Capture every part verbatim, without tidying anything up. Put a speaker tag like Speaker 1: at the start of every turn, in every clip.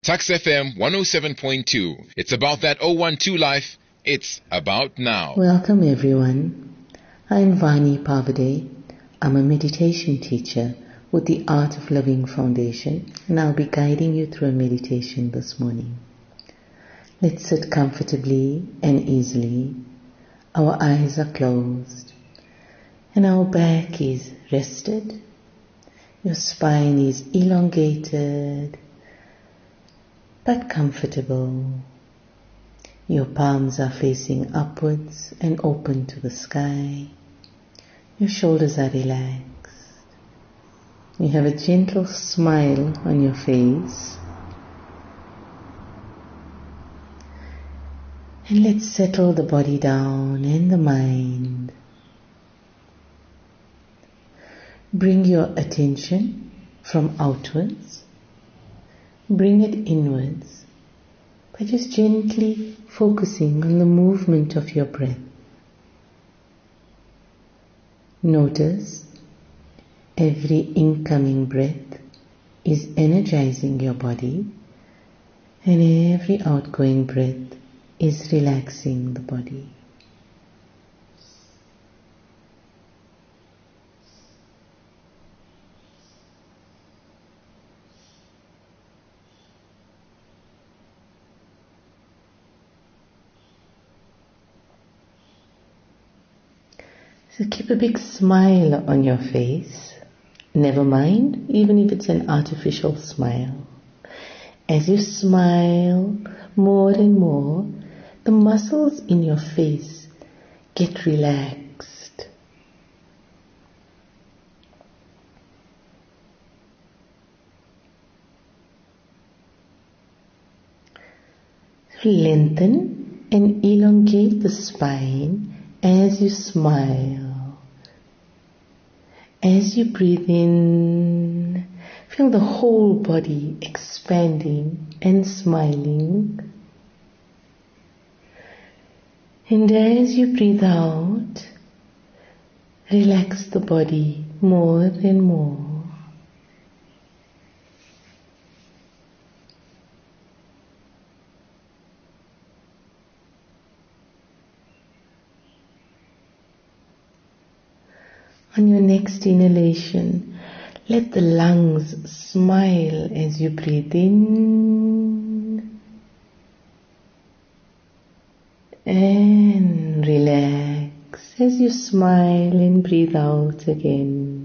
Speaker 1: Tux F M one oh seven point two. It's about that oh one two life. It's about now.
Speaker 2: Welcome everyone. I'm Vani Pavade. I'm a meditation teacher with the Art of Living Foundation, and I'll be guiding you through a meditation this morning. Let's sit comfortably and easily. Our eyes are closed and our back is rested. Your spine is elongated but comfortable. Your palms are facing upwards and open to the sky. Your shoulders are relaxed. You have a gentle smile on your face. And let's settle the body down and the mind. Bring your attention from outwards. Bring it inwards by just gently focusing on the movement of your breath. Notice every incoming breath is energizing your body, and every outgoing breath is relaxing the body. So keep a big smile on your face. Never mind, even if it's an artificial smile. As you smile more and more, the muscles in your face get relaxed. Lengthen and elongate the spine as you smile. As you breathe in, feel the whole body expanding and smiling. And as you breathe out, relax the body more and more. On your next inhalation, let the lungs smile as you breathe in and relax as you smile and breathe out again.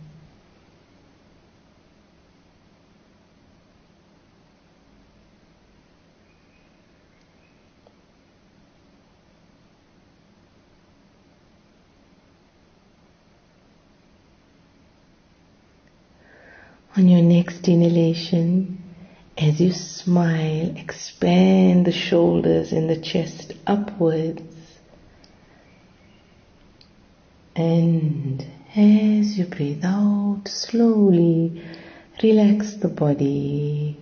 Speaker 2: On your next inhalation, as you smile, expand the shoulders and the chest upwards. And as you breathe out, slowly relax the body.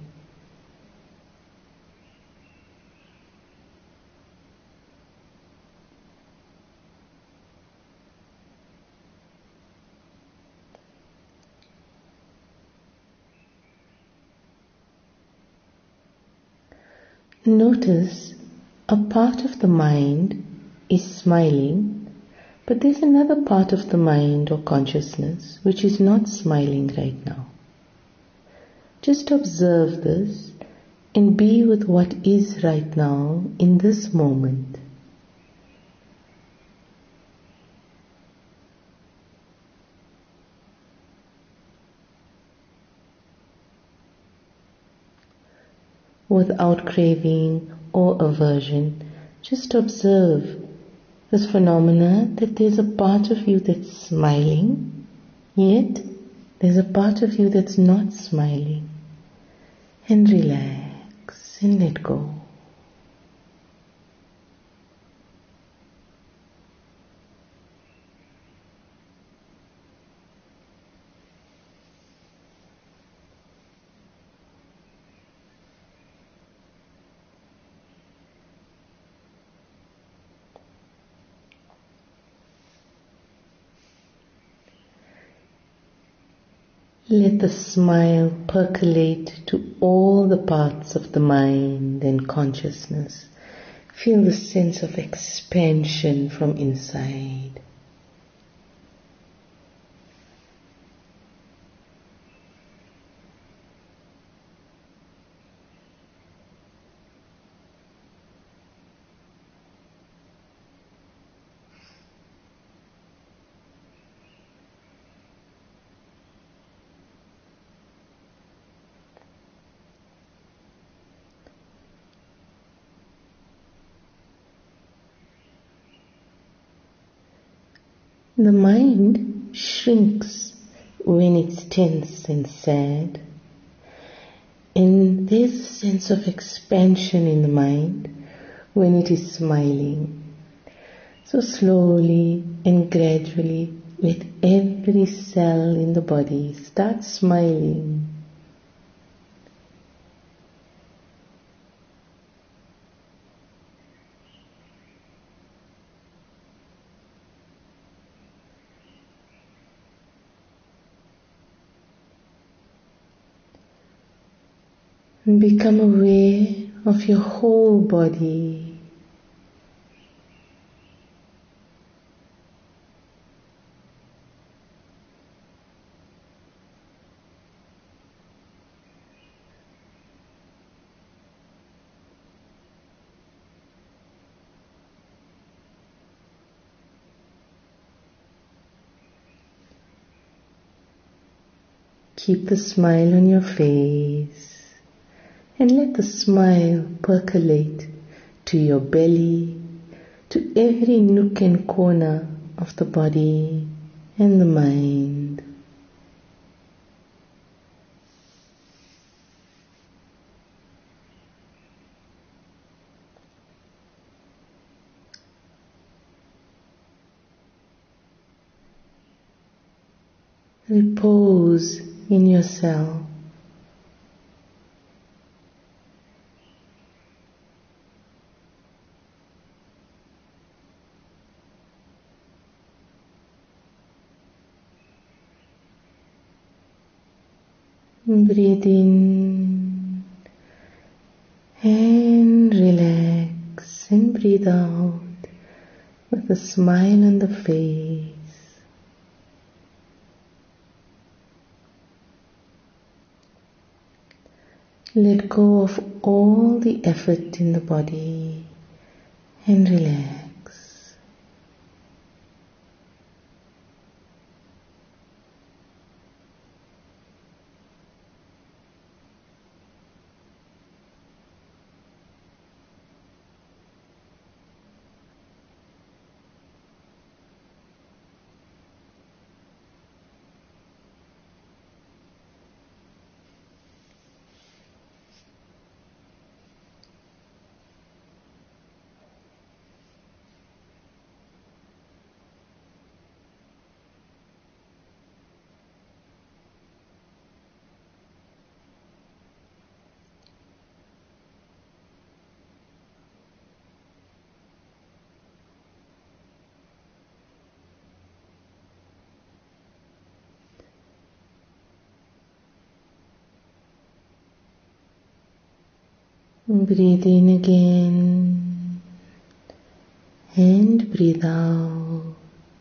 Speaker 2: Notice a part of the mind is smiling, but there's another part of the mind or consciousness which is not smiling right now. Just observe this and be with what is right now in this moment. Without craving or aversion, just observe this phenomena that there's a part of you that's smiling, yet there's a part of you that's not smiling. And relax and let go. Let the smile percolate to all the parts of the mind and consciousness. Feel the sense of expansion from inside. The mind shrinks when it's tense and sad, and there's a sense of expansion in the mind when it is smiling. So slowly and gradually, let every cell in the body start smiling. And become aware of your whole body. Keep the smile on your face. And let the smile percolate to your belly, to every nook and corner of the body and the mind. Repose in yourself. Breathe in and relax, and breathe out with a smile on the face. Let go of all the effort in the body and relax. Breathe in again and breathe out,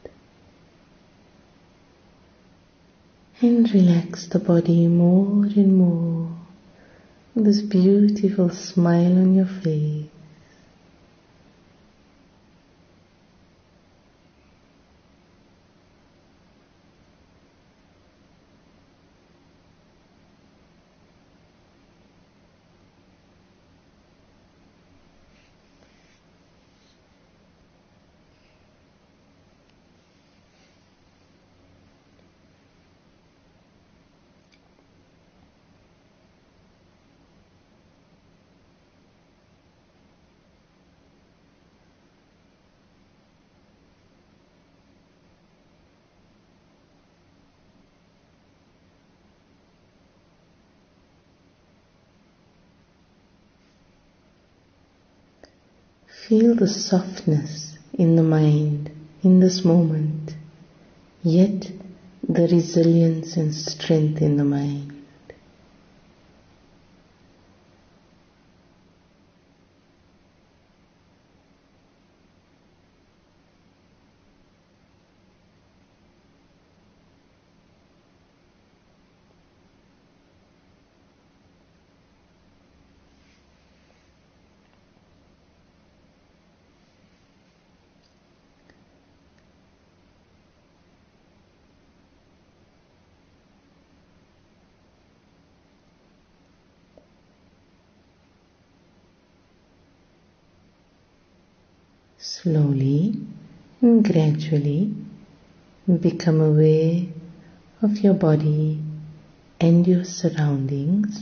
Speaker 2: and relax the body more and more with this beautiful smile on your face. Feel the softness in the mind in this moment, yet the resilience and strength in the mind. Slowly and gradually become aware of your body and your surroundings.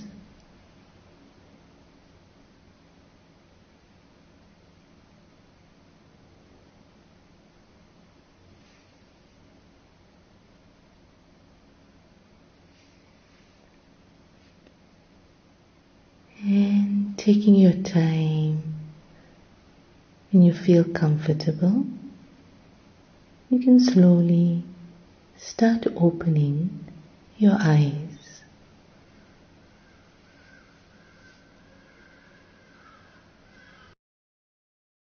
Speaker 2: And taking your time, when you feel comfortable, you can slowly start opening your eyes.